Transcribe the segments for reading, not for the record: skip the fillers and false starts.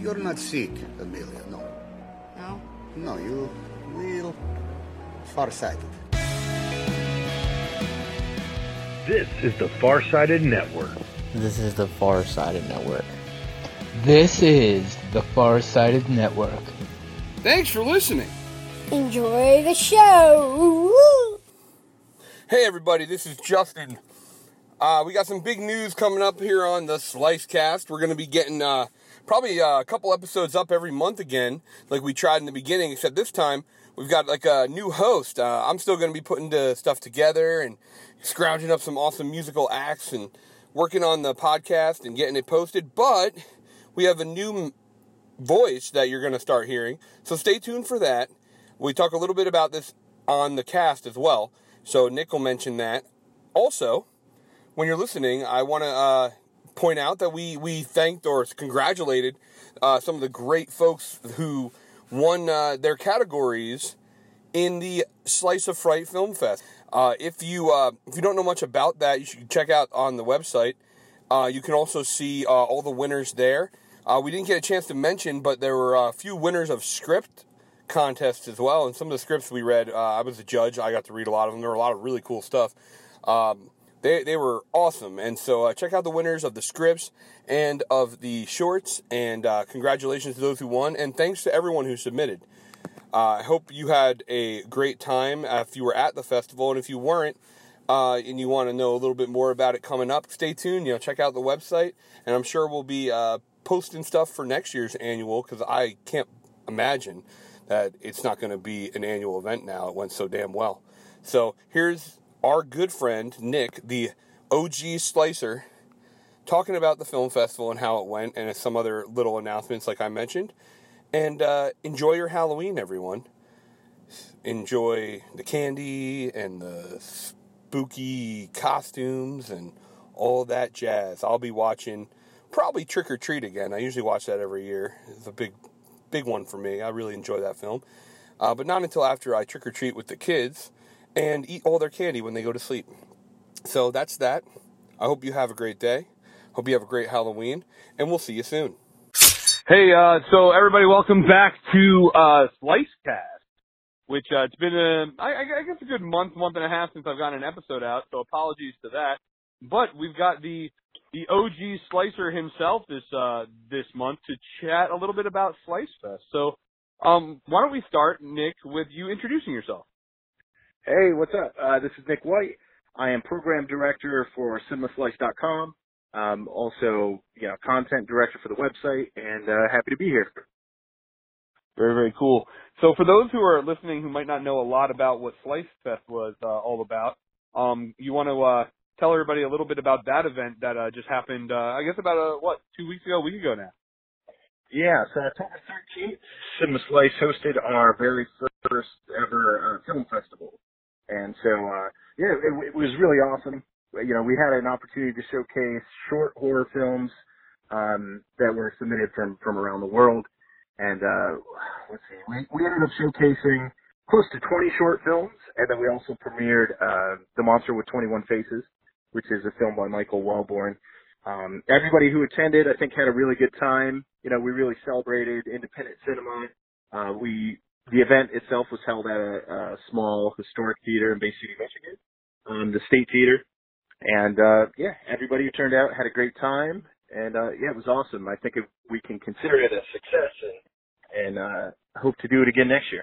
You're not sick, Amelia, no. No? No, you real farsighted. This is the Farsighted Network. This is the Farsighted Network. This is the Farsighted Network. Thanks for listening. Enjoy the show! Woo! Hey everybody, this is Justin. We got some big news coming up here on the Slicecast. We're going to be getting probably a couple episodes up every month again, like we tried in the beginning, except this time we've got like a new host. I'm still going to be putting the stuff together and scrounging up some awesome musical acts and working on the podcast and getting it posted, but we have a new voice that you're going to start hearing, so stay tuned for that. We talk a little bit about this on the cast as well, so Nick will mention that. Also, when you're listening, I want to point out that we thanked or congratulated some of the great folks who won their categories in the Slice of Fright Film Fest. If you don't know much about that, you should check out on the website. You can also see all the winners there. We didn't get a chance to mention, but there were a few winners of script contests as well, and some of the scripts we read, I was a judge. I got to read a lot of them. There were a lot of really cool stuff. They were awesome, and so check out the winners of the scripts and of the shorts, and congratulations to those who won, and thanks to everyone who submitted. I hope you had a great time if you were at the festival, and if you weren't, and you want to know a little bit more about it coming up, stay tuned, check out the website, and I'm sure we'll be posting stuff for next year's annual, because I can't imagine that it's not going to be an annual event now. It went so damn well. So here's our good friend, Nick, the OG Slicer, talking about the film festival and how it went, and some other little announcements like I mentioned. And enjoy your Halloween, everyone. Enjoy the candy and the spooky costumes and all that jazz. I'll be watching probably Trick or Treat again. I usually watch that every year. It's a big one for me. I really enjoy that film. But not until after I trick or treat with the kids and eat all their candy when they go to sleep. So that's that. I hope you have a great day. Hope you have a great Halloween, and we'll see you soon. Hey, so everybody, welcome back to Slicecast, which it's been I guess a good month and a half since I've gotten an episode out, so apologies to that. But we've got the OG Slicer himself this month to chat a little bit about Slicefest. So why don't we start, Nick, with you introducing yourself? Hey, what's up? This is Nick White. I am program director for CinemaSlice.com. Also, content director for the website, and happy to be here. Very, very cool. So for those who are listening who might not know a lot about what Slicefest was all about, you want to tell everybody a little bit about that event that just happened, I guess about, a week ago now? Yeah, so October 13th, Cinema Slice hosted our very first ever film festival. And so, it was really awesome. We had an opportunity to showcase short horror films that were submitted from around the world. And let's see, we ended up showcasing close to 20 short films, and then we also premiered The Monster with 21 Faces, which is a film by Michael Wellborn. Everybody who attended, I think, had a really good time. We really celebrated independent cinema. The event itself was held at a small historic theater in Bay City, Michigan, the State Theater. And, everybody who turned out had a great time. And, it was awesome. I think we can consider it a success and hope to do it again next year.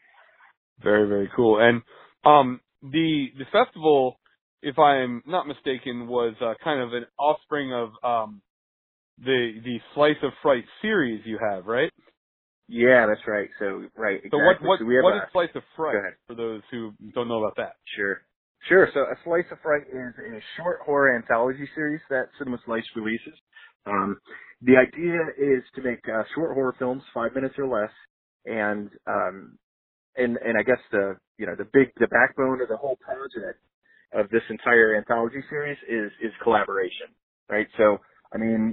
Very, very cool. And the festival, if I'm not mistaken, was kind of an offspring of the Slice of Fright series you have, right? Yeah, that's right. So, right, exactly. So what is Slice of Fright, for those who don't know about that? Sure. So A Slice of Fright is a short horror anthology series that Cinema Slice releases. The idea is to make short horror films, 5 minutes or less, and I guess the backbone of the whole project of this entire anthology series is collaboration, right? So, I mean,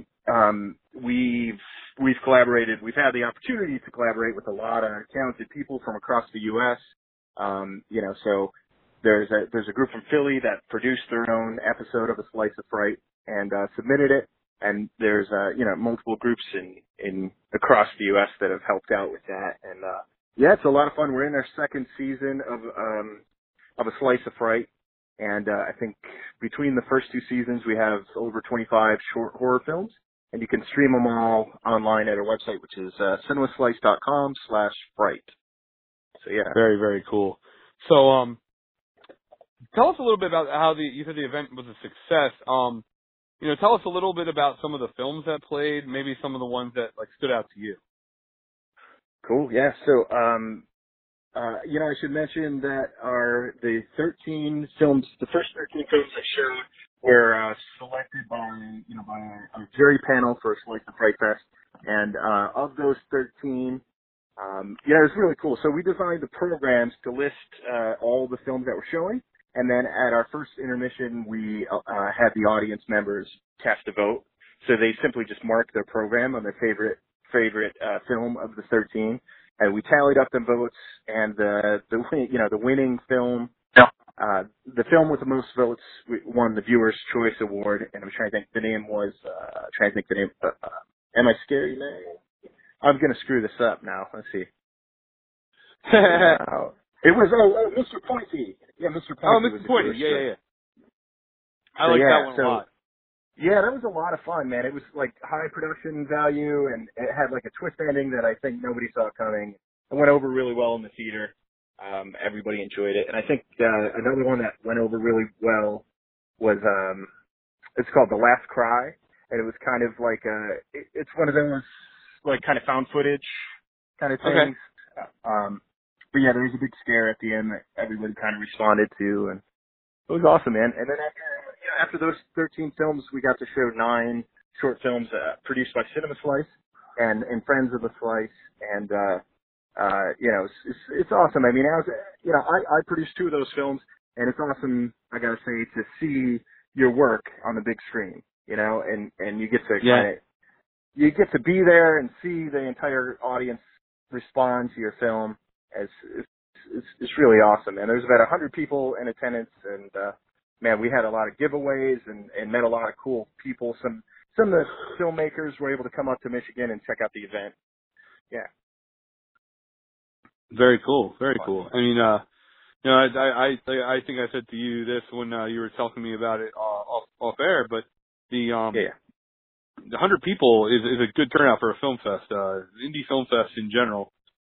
we've collaborated. We've had the opportunity to collaborate with a lot of talented people from across the U.S. So there's a group from Philly that produced their own episode of A Slice of Fright and submitted it. And there's, multiple groups in across the U.S. that have helped out with that. And, yeah, it's a lot of fun. We're in our second season of A Slice of Fright. And, I think between the first two seasons, we have over 25 short horror films. And you can stream them all online at our website, which is, cinemaslice.com/fright. So, yeah. Very, very cool. So, tell us a little bit about how you said the event was a success. Tell us a little bit about some of the films that played, maybe some of the ones that stood out to you. Cool. Yeah. So, I should mention that the 13 films, the first 13 films I showed were selected by a jury panel for Slice of Fright Fest, and of those 13, it was really cool. So we designed the programs to list all the films that we're showing. And then at our first intermission, we had the audience members cast a vote. So they simply just marked their program on their favorite film of the 13, and we tallied up the votes. And the winning film, the film with the most votes won the Viewers' Choice Award. And I'm trying to think the name was. Am I Scary Man? I'm gonna screw this up now. Let's see. It was Mr. Pointy. Yeah, Mr. Pointy. Oh, Mr. Pointy. Yeah. I like that one a lot. Yeah, that was a lot of fun, man. It was high production value, and it had a twist ending that I think nobody saw coming. It went over really well in the theater. Everybody enjoyed it, and I think another one that went over really well was it's called The Last Cry, and it was kind of it's one of those kind of found footage kind of things. Okay. But yeah, there was a big scare at the end that everybody kind of responded to, and it was awesome, man. And then after those 13 films, we got to show 9 short films produced by Cinema Slice and Friends of the Slice, and it's awesome. I mean, I produced 2 of those films, and it's awesome, I gotta say, to see your work on the big screen, and you get to you get to be there and see the entire audience respond to your film. It's really awesome, man. There's about 100 people in attendance, and man, we had a lot of giveaways and met a lot of cool people. Some of the filmmakers were able to come up to Michigan and check out the event. Yeah. Very cool. Very cool. I mean, I think I said to you this when you were telling me about it off air, but the 100 people is a good turnout for a film fest. Indie film fest in general,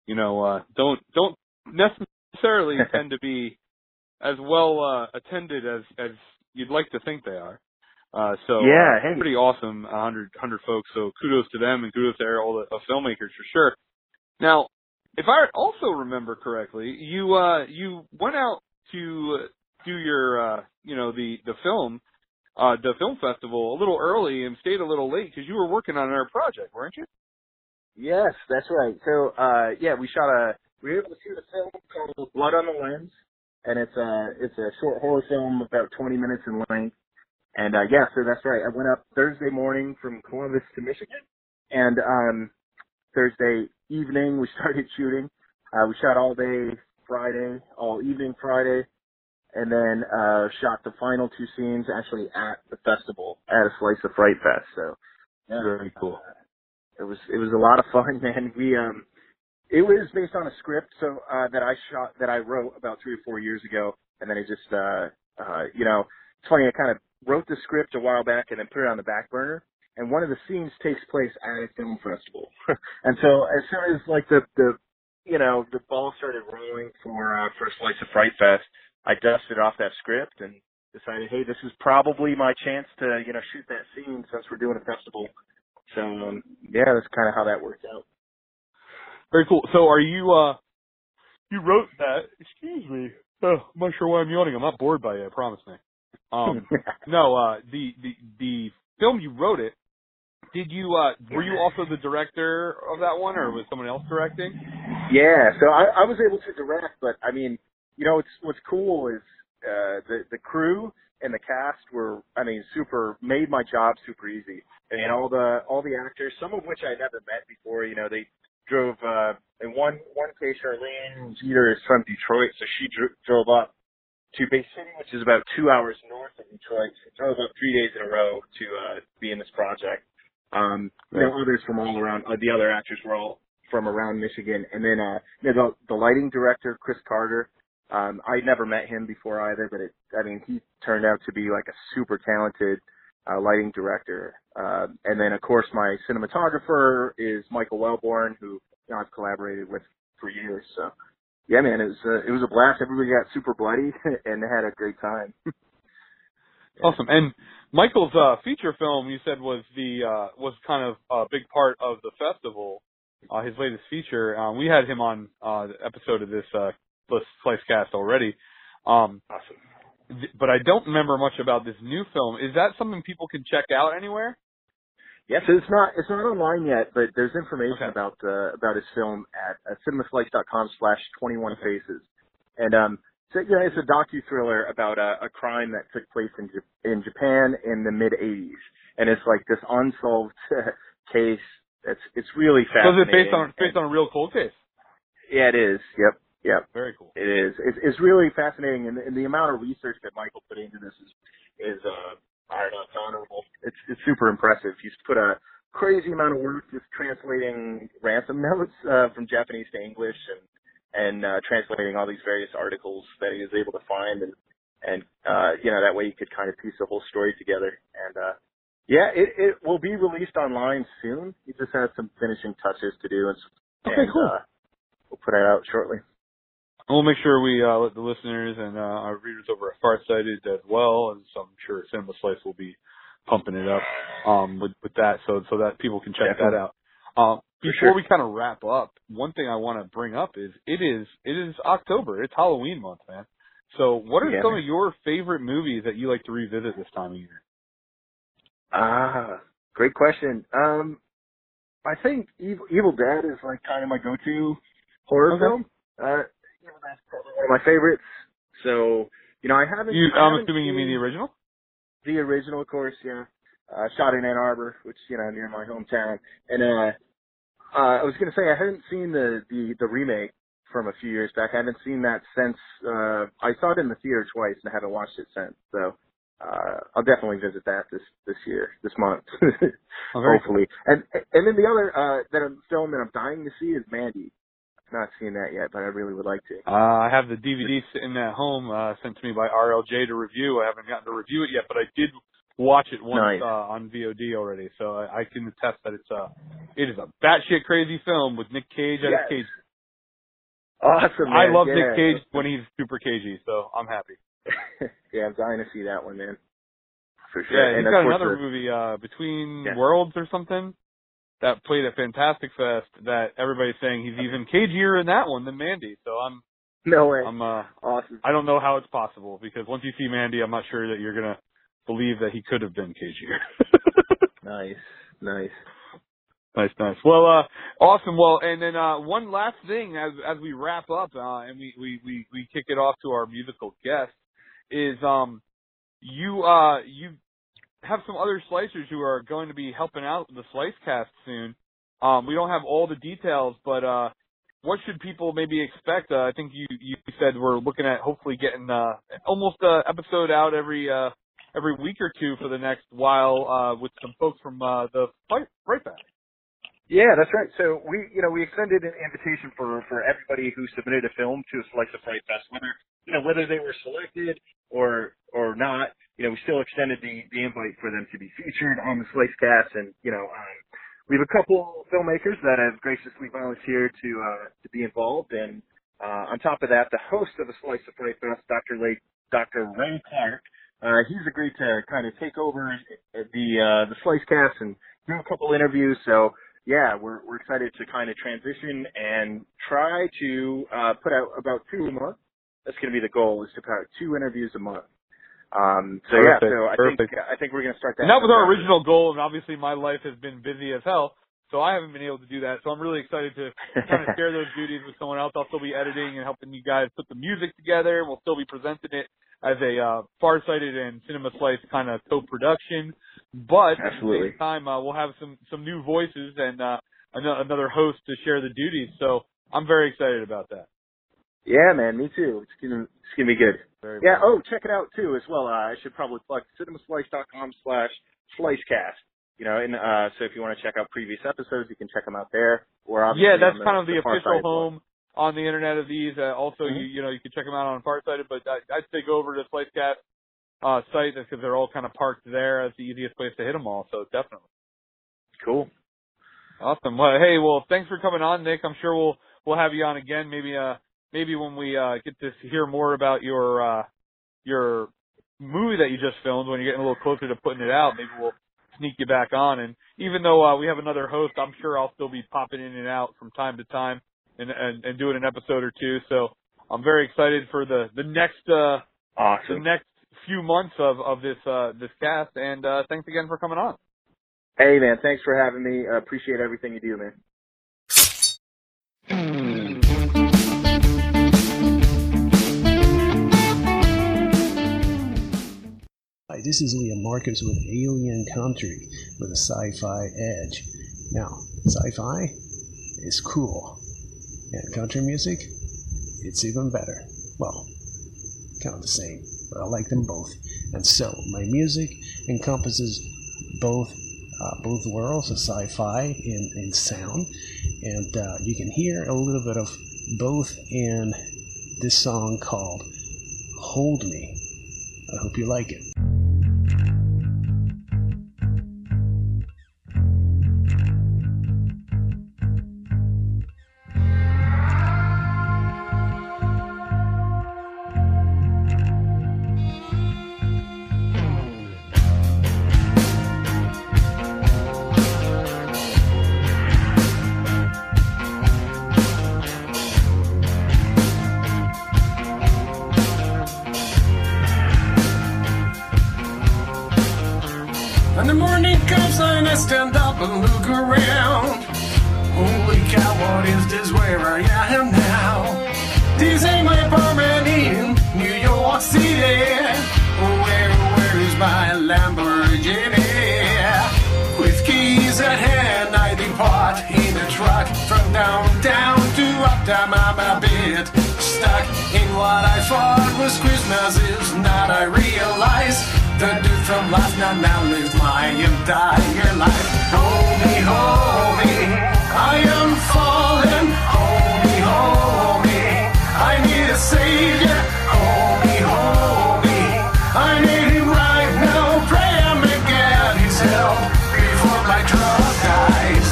don't necessarily tend to be as well attended as you'd like to think they are. Pretty awesome, 100 folks. So kudos to them, and kudos to all the filmmakers for sure. Now, if I also remember correctly, you went out to do your the film festival a little early and stayed a little late because you were working on our project, weren't you? Yes, that's right. So we were able to shoot a film called Blood on the Lens, and it's a short horror film about 20 minutes in length. And so that's right. I went up Thursday morning from Columbus to Michigan, and Thursday evening we started shooting. We shot all day Friday, all evening Friday, and then shot the final 2 scenes actually at the festival at A Slice of Fright Fest. So very cool. It was a lot of fun, man. It was based on a script that I wrote about 3 or 4 years ago, and then it just it's funny, I kind of wrote the script a while back and then put it on the back burner. And one of the scenes takes place at a film festival. And so as soon as the ball started rolling for Slice of Fright Fest, I dusted off that script and decided, hey, this is probably my chance to, shoot that scene since we're doing a festival. So, that's kind of how that worked out. Very cool. So are you, you wrote that, excuse me. Oh, I'm not sure why I'm yawning. I'm not bored by it, I promise me. No, the film, you wrote it. Did you, were you also the director of that one, or was someone else directing? Yeah, so I was able to direct, but I mean, what's cool is, the crew and the cast were, made my job super easy. And all the actors, some of which I never met before, they drove, in one case, Charlene Jeter is from Detroit, so she drove up to Bay City, which is about 2 hours north of Detroit. So drove up 3 days in a row to be in this project. Others from all around. The other actors were all from around Michigan, and then the lighting director, Chris Carter. I'd never met him before either, but he turned out to be like a super talented lighting director. And then of course my cinematographer is Michael Wellborn, who I've collaborated with for years. So yeah, man, it was a blast. Everybody got super bloody and had a great time. Awesome. And Michael's feature film, you said, was kind of a big part of the festival. His latest feature. We had him on the episode of this Slicecast already. Awesome. But I don't remember much about this new film. Is that something people can check out anywhere? Yes, it's not online yet, but there's information about his film at cinemaslice.com/21faces. And so, it's a docu-thriller about a crime that took place in Japan in the mid-'80s, and it's like this unsolved case. It's really fascinating. So is it based on a real cold case? Yeah, it is. Yep. Very cool. It is. It's really fascinating, and the amount of research that Michael put into this is I don't know, it's honorable. It's super impressive. He's put a crazy amount of work just translating ransom notes from Japanese to English, and translating all these various articles that he was able to find, and that way you could kind of piece the whole story together. And it will be released online soon. He just has some finishing touches to do, and cool. We'll put it out shortly. We'll make sure we let the listeners and our readers over at Farsighted as well, and so I'm sure Cinema Slice will be pumping it up with that, so that people can check that out. Before we kind of wrap up, one thing I want to bring up is it is October. It's Halloween month, man. So what are some of your favorite movies that you like to revisit this time of year? Great question. I think Evil Dead is like kind of my go-to horror film. Evil Dead's probably one of my favorites. So, I haven't... I'm assuming you mean the original? The original, of course, yeah. Shot in Ann Arbor, which, near my hometown. And I was going to say, I haven't seen the remake from a few years back. I haven't seen that since... I saw it in the theater twice, and I haven't watched it since. So, I'll definitely visit that this month. Hopefully. Cool. And then the other film that I'm dying to see is Mandy. Not seen that yet, but I really would like to. I have the DVD sitting at home, sent to me by RLJ to review. I haven't gotten to review it yet, but I did watch it once on VOD already, so I can attest that it is a batshit crazy film with Nick Cage as Cage. Awesome, man. I love Nick Cage when he's super cagey, so I'm happy. Yeah, I'm dying to see that one, man. For sure. Yeah, he's got another movie, Between Worlds or something, that played at Fantastic Fest that everybody's saying he's even cagier in that one than Mandy. So no way. Awesome. I don't know how it's possible, because once you see Mandy, I'm not sure that you're gonna believe that he could have been cagier. Nice. Well, awesome. Well, and then one last thing as we wrap up, and we kick it off to our musical guest, is you have some other slicers who are going to be helping out the Slicecast soon. We don't have all the details, but what should people maybe expect? I think you said we're looking at hopefully getting almost an episode out every week or two for the next while with some folks from the Fright Fest. Yeah, that's right. So we extended an invitation for everybody who submitted a film to Slice of Fright Fest, whether they were selected or not. We still extended the invite for them to be featured on the Slicecast, and we have a couple filmmakers that have graciously volunteered to be involved, and on top of that, the host of the Slice of Fright Fest, Dr. Ray Clark, he's agreed to kind of take over the Slicecast and do a couple interviews. So yeah, we're excited to kind of transition and try to put out about 2 a month. That's going to be the goal, is to put out 2 interviews a month. So I think we're going to start that. And that was our original goal, and obviously my life has been busy as hell, so I haven't been able to do that. So I'm really excited to kind of share those duties with someone else. I'll still be editing and helping you guys put the music together. We'll still be presenting it as a Farsighted and Cinema Slice kind of co-production. But at the same time, we'll have some new voices and another host to share the duties. So I'm very excited about that. Yeah, man, me too. It's gonna be good. Very Yeah. well. Oh, check it out too as well. I should probably plug cinemaslice.com/slicecast. You know, and so if you want to check out previous episodes, you can check them out there. Or obviously Yeah, that's on kind of the official Farsighted home on the internet of these. Also, you can check them out on Farsighted, but I'd say go over to Slicecast site because they're all kind of parked there. That's the easiest place to hit them all. So definitely. Cool. Awesome. Well, hey, thanks for coming on, Nick. I'm sure we'll have you on again. Maybe when we get to hear more about your movie that you just filmed, when you're getting a little closer to putting it out, maybe we'll sneak you back on. And even though we have another host, I'm sure I'll still be popping in and out from time to time and doing an episode or two. So I'm very excited for the next awesome. the next few months of this cast. And thanks again for coming on. Hey, man, thanks for having me. I appreciate everything you do, man. Hi, this is Liam Marcus with Alien Country with a sci-fi edge. Now, sci-fi is cool, and country music, it's even better. Well, kind of the same, but I like them both. And so, my music encompasses both worlds of sci-fi in sound, and you can hear a little bit of both in this song called Hold Me. I hope you like it. And the morning comes and I stand up and look around. Holy cow, what is this where I am now? This ain't my apartment in New York City. Where is my Lamborghini? With keys at hand I depart in a truck from downtown to uptown. I'm a bit stuck in what I thought was Christmas is not. I realize the dude from last night now lives my entire life. Hold me, I am falling. Hold me, I need a savior. Hold me, I need him right now. Pray I may get his help before my truck dies.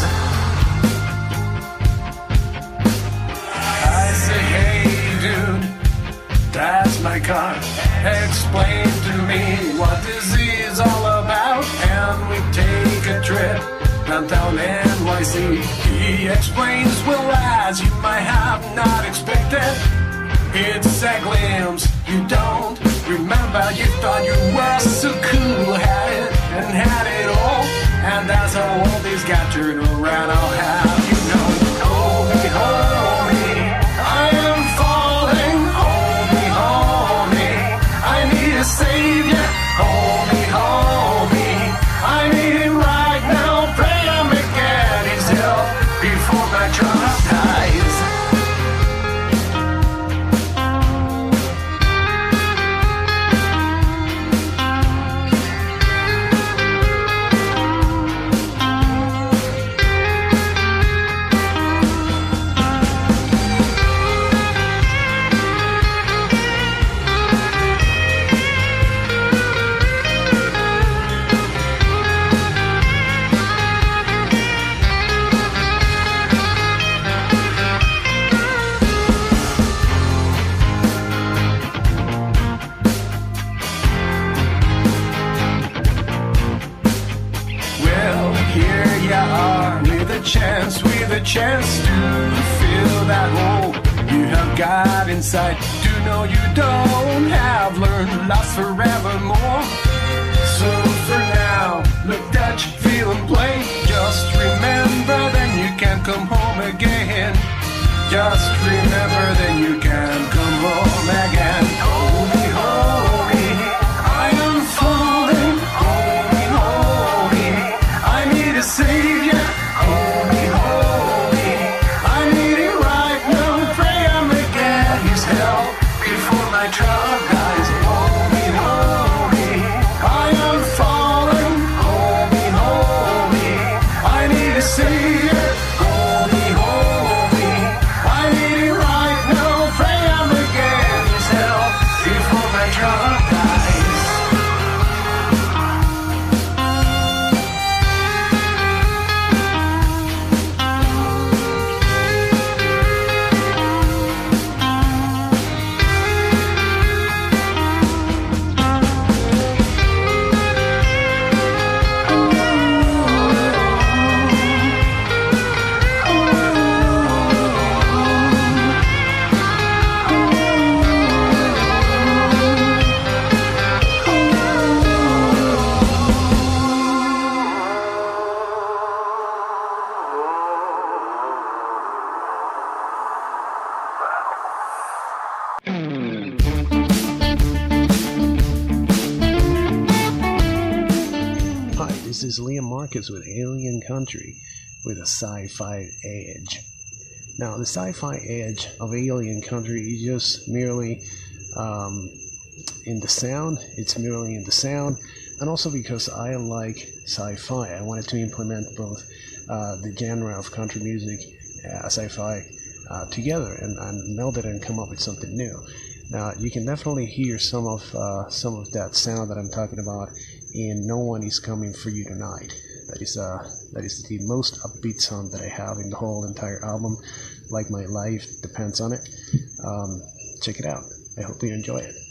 I say, hey dude, that's my car. Explain to me what this is all about, and we take a trip downtown NYC. He explains, well, as you might have not expected, it's a glimpse you don't remember. You thought you were so cool, had it and had it all, and that's how all this got turned around. I'll have you know, hold me, I am falling. Hold me, I need a savior. Hold me, I need him right now. Pray I may get his help before my truck dies. With a chance to fill that hole you have got inside. To know you don't have learned lost forevermore. So for now, look, touch, feel and play. Just remember, then you can come home again. Just remember, then you can come home again. Hold me, I am falling. Hold me, I need a savior. Hold me, I need it right now. Pray I may get his help before my truck dies. is Liam Marcus with Alien Country with a sci-fi edge. Now, the sci-fi edge of Alien Country is just merely in the sound. It's merely in the sound, and also because I like sci-fi. I wanted to implement both the genre of country music, sci-fi, together, and meld it and come up with something new. Now, you can definitely hear some of that sound that I'm talking about in "No One Is Coming for You Tonight." That is the most upbeat song that I have in the whole entire album. Like My Life Depends on It. Check it out. I hope you enjoy it.